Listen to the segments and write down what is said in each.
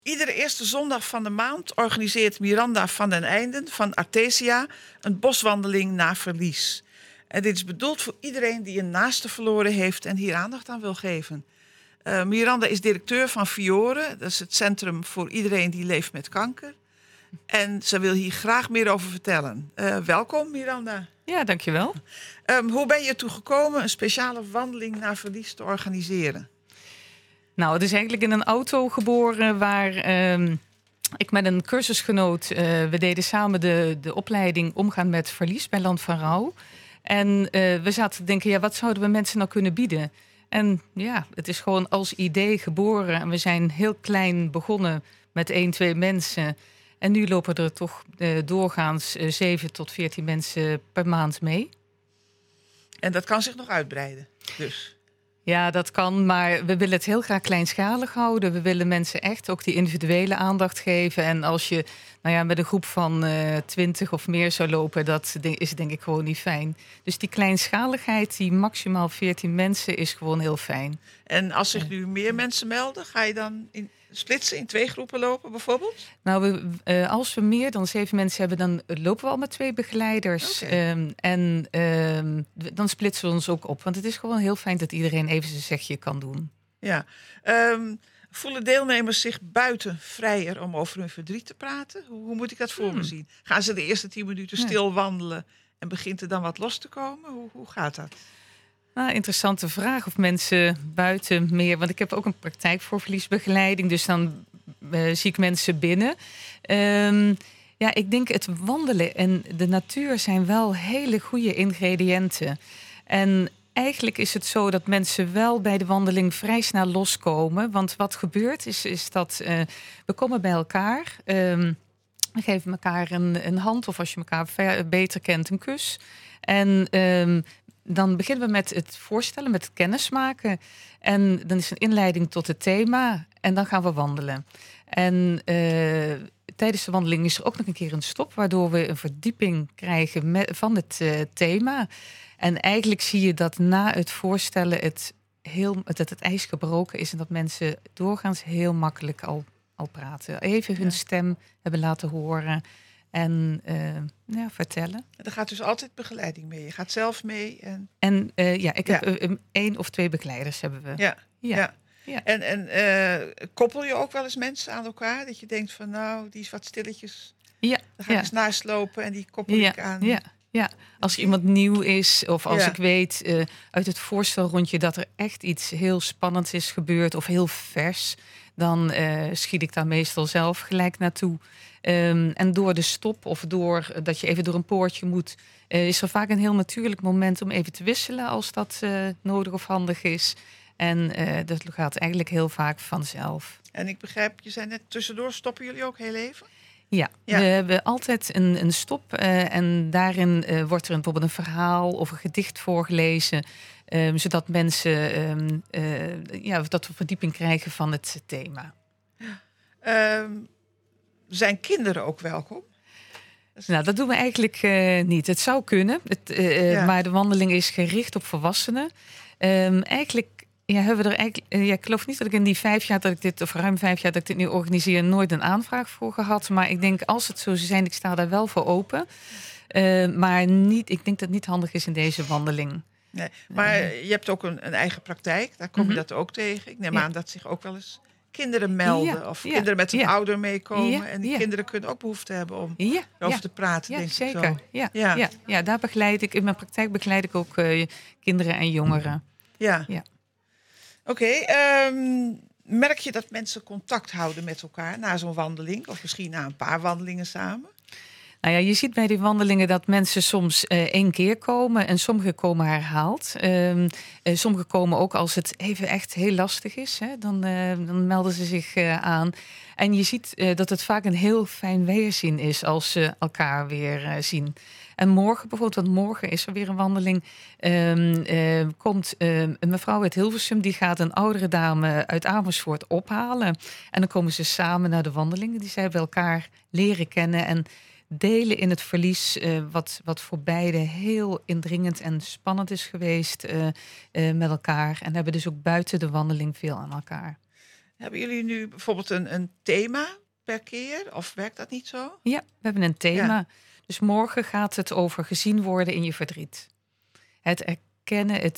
Iedere eerste zondag van de maand organiseert Miranda van den Einden van Artesia een boswandeling na verlies. En dit is bedoeld voor iedereen die een naaste verloren heeft en hier aandacht aan wil geven. Miranda is directeur van Fiore, dat is het centrum voor iedereen die leeft met kanker. En ze wil hier graag meer over vertellen. Welkom Miranda. Ja, dankjewel. Hoe ben je ertoe gekomen een speciale wandeling na verlies te organiseren? Nou, het is eigenlijk in een auto geboren waar ik met een cursusgenoot... we deden samen de opleiding Omgaan met Verlies bij Land van Rouw. En we zaten te denken, wat zouden we mensen nou kunnen bieden? En ja, het is gewoon als idee geboren. En we zijn heel klein begonnen met 1, 2 mensen. En nu lopen er toch doorgaans 7 tot 14 mensen per maand mee. En dat kan zich nog uitbreiden, dus... Ja, dat kan, maar we willen het heel graag kleinschalig houden. We willen mensen echt ook die individuele aandacht geven. En als je met een groep van 20 of meer zou lopen, dat is denk ik gewoon niet fijn. Dus die kleinschaligheid, die maximaal 14 mensen, is gewoon heel fijn. En als zich nu meer mensen melden, ga je dan splitsen in 2 groepen lopen bijvoorbeeld? Nou, als we meer dan 7 mensen hebben, dan lopen we al met 2 begeleiders. Okay. Dan splitsen we ons ook op. Want het is gewoon heel fijn dat iedereen even zijn zegje kan doen. Ja. Voelen deelnemers zich buiten vrijer om over hun verdriet te praten? Hoe moet ik dat voor me zien? Gaan ze de eerste 10 minuten stil wandelen en begint er dan wat los te komen? Hoe gaat dat? Nou, interessante vraag of mensen buiten meer... Want ik heb ook een praktijk voor verliesbegeleiding. Dus dan zie ik mensen binnen. Ik denk het wandelen en de natuur zijn wel hele goede ingrediënten. En eigenlijk is het zo dat mensen wel bij de wandeling vrij snel loskomen. Want wat gebeurt is dat we komen bij elkaar... we geven elkaar een hand of als je elkaar beter kent een kus. En... dan beginnen we met het voorstellen, met het kennismaken. En dan is een inleiding tot het thema. En dan gaan we wandelen. En tijdens de wandeling is er ook nog een keer een stop... waardoor we een verdieping krijgen van het thema. En eigenlijk zie je dat na het voorstellen dat het ijs gebroken is... en dat mensen doorgaans heel makkelijk al praten. Even hun stem hebben laten horen... En vertellen. Er gaat dus altijd begeleiding mee. Je gaat zelf mee. Ik heb 1 of 2 begeleiders hebben we. Ja. En koppel je ook wel eens mensen aan elkaar? Dat je denkt van die is wat stilletjes. Ja. Dan ga ik eens naast lopen en die koppel ik aan. Ja, als er iemand nieuw is of als ik weet uit het voorstelrondje... dat er echt iets heel spannends is gebeurd of heel vers... dan schiet ik daar meestal zelf gelijk naartoe... En door de stop of door dat je even door een poortje moet... is er vaak een heel natuurlijk moment om even te wisselen... als dat nodig of handig is. En dat gaat eigenlijk heel vaak vanzelf. En ik begrijp, je zei net tussendoor, stoppen jullie ook heel even? Ja, we hebben altijd een stop. En daarin wordt er bijvoorbeeld een verhaal of een gedicht voorgelezen... zodat mensen dat we verdieping krijgen van het thema. Zijn kinderen ook welkom? Nou, dat doen we eigenlijk niet. Het zou kunnen, maar de wandeling is gericht op volwassenen. Hebben we er eigenlijk... ik geloof niet dat ik in die 5 jaar dat ik dit, of ruim 5 jaar dat ik dit nu organiseer, nooit een aanvraag voor gehad. Maar ik denk, als het zo zou zijn, ik sta daar wel voor open. Maar ik denk dat het niet handig is in deze wandeling. Nee, maar je hebt ook een eigen praktijk, daar kom je dat ook tegen. Ik neem aan dat zich ook wel eens... kinderen melden of kinderen met een ouder meekomen. En die kinderen kunnen ook behoefte hebben om over te praten, denk zeker. ik zo. Ja, daar begeleid ik. In mijn praktijk begeleid ik ook kinderen en jongeren. Ja. Oké, merk je dat mensen contact houden met elkaar na zo'n wandeling? Of misschien na een paar wandelingen samen? Nou ja, je ziet bij die wandelingen dat mensen soms 1 keer komen en sommigen komen herhaald. Sommigen komen ook als het even echt heel lastig is. Hè, dan melden ze zich aan. En je ziet dat het vaak een heel fijn weerzien is als ze elkaar weer zien. En morgen bijvoorbeeld, want morgen is er weer een wandeling... komt een mevrouw uit Hilversum... die gaat een oudere dame uit Amersfoort ophalen. En dan komen ze samen naar de wandelingen. Die zij bij elkaar leren kennen en... delen in het verlies, wat voor beide heel indringend en spannend is geweest met elkaar. En hebben dus ook buiten de wandeling veel aan elkaar. Hebben jullie nu bijvoorbeeld een thema per keer? Of werkt dat niet zo? Ja, we hebben een thema. Ja. Dus morgen gaat het over gezien worden in je verdriet. Het erkennen,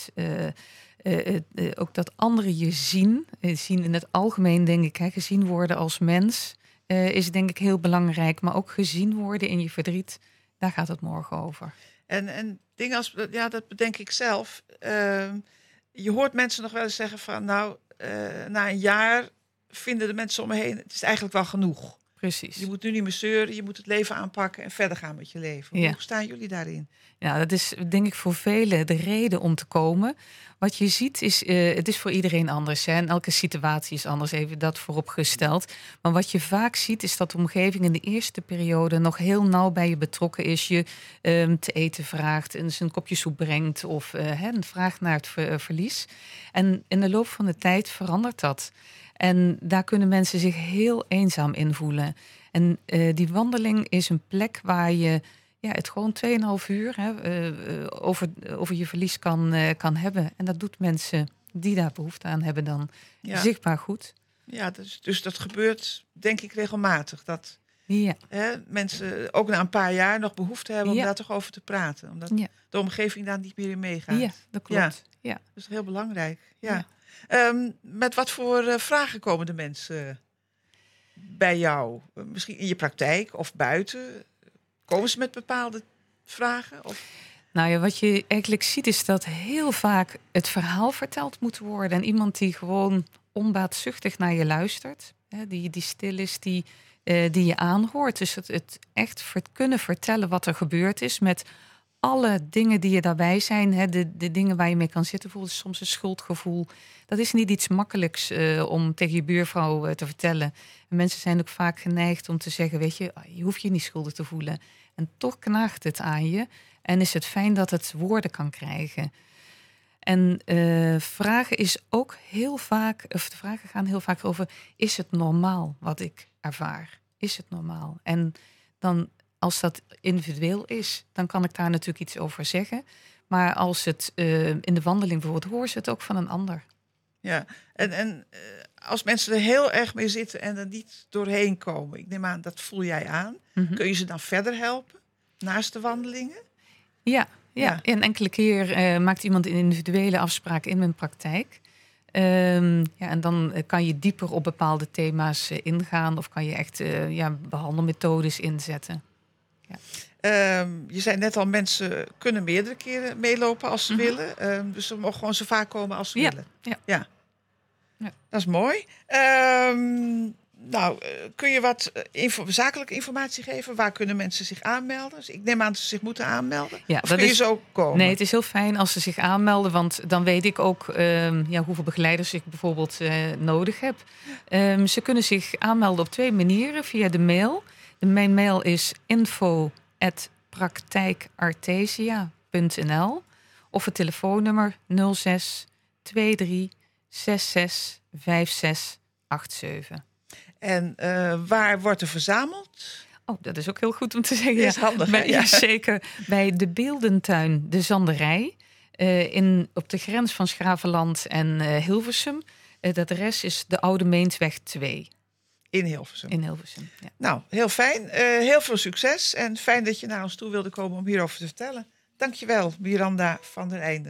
ook dat anderen je zien. Zien in het algemeen, denk ik, gezien worden als mens is denk ik heel belangrijk. Maar ook gezien worden in je verdriet, daar gaat het morgen over. En dingen als, ja, dat bedenk ik zelf. Je hoort mensen nog wel eens zeggen van, nou, na een jaar vinden de mensen om me heen, het is eigenlijk wel genoeg. Precies. Je moet nu niet meer zeuren, je moet het leven aanpakken en verder gaan met je leven. Ja. Hoe staan jullie daarin? Ja, dat is denk ik voor velen de reden om te komen. Wat je ziet is, het is voor iedereen anders. Hè? En elke situatie is anders, even dat vooropgesteld. Maar wat je vaak ziet is dat de omgeving in de eerste periode nog heel nauw bij je betrokken is. Je te eten vraagt en een kopje soep brengt of een vraag naar het verlies. En in de loop van de tijd verandert dat. En daar kunnen mensen zich heel eenzaam in voelen. En die wandeling is een plek waar je het gewoon 2,5 uur over je verlies kan hebben. En dat doet mensen die daar behoefte aan hebben dan zichtbaar goed. Ja, dus dat gebeurt denk ik regelmatig. Dat mensen ook na een paar jaar nog behoefte hebben om daar toch over te praten. Omdat de omgeving daar niet meer in meegaat. Ja, dat klopt. Ja. Dat is heel belangrijk. Ja. Met wat voor vragen komen de mensen bij jou? Misschien in je praktijk of buiten? Komen ze met bepaalde vragen? Of? Nou ja, wat je eigenlijk ziet is dat heel vaak het verhaal verteld moet worden. En iemand die gewoon onbaatzuchtig naar je luistert. Die stil is, die je aanhoort. Dus het echt kunnen vertellen wat er gebeurd is met alle dingen die er daarbij zijn. De dingen waar je mee kan zitten. Bijvoorbeeld soms een schuldgevoel. Dat is niet iets makkelijks om tegen je buurvrouw te vertellen. En mensen zijn ook vaak geneigd om te zeggen, weet je, je hoeft je niet schuldig te voelen. En toch knaagt het aan je. En is het fijn dat het woorden kan krijgen. En vragen is ook heel vaak, of de vragen gaan heel vaak over, is het normaal wat ik ervaar? Is het normaal? En dan, als dat individueel is, dan kan ik daar natuurlijk iets over zeggen. Maar als het in de wandeling bijvoorbeeld, hoor ze het ook van een ander. Ja, en als mensen er heel erg mee zitten en er niet doorheen komen, ik neem aan, dat voel jij aan. Mm-hmm. Kun je ze dan verder helpen, naast de wandelingen? Ja. En enkele keer maakt iemand een individuele afspraak in mijn praktijk. En dan kan je dieper op bepaalde thema's ingaan of kan je echt behandelmethodes inzetten. Ja. Je zei net al, mensen kunnen meerdere keren meelopen als ze willen. Dus ze mogen gewoon zo vaak komen als ze willen. Ja. Dat is mooi. Kun je wat zakelijke informatie geven? Waar kunnen mensen zich aanmelden? Dus ik neem aan dat ze zich moeten aanmelden. Ja, of kun je zo komen? Nee, het is heel fijn als ze zich aanmelden. Want dan weet ik ook hoeveel begeleiders ik bijvoorbeeld nodig heb. Ze kunnen zich aanmelden op 2 manieren. Via de mail. Mijn mail is info@praktijkartesia.nl of het telefoonnummer 06 23 66 56 87. En waar wordt er verzameld? Oh, dat is ook heel goed om te zeggen. Dat is handig. Zeker bij de Beeldentuin De Zanderij. Op de grens van 's Gravenland en Hilversum. Het adres is de Oude Meentweg 2. In Hilversum. Ja. Nou, heel fijn. Heel veel succes. En fijn dat je naar ons toe wilde komen om hierover te vertellen. Dankjewel, Miranda van der Eijnden.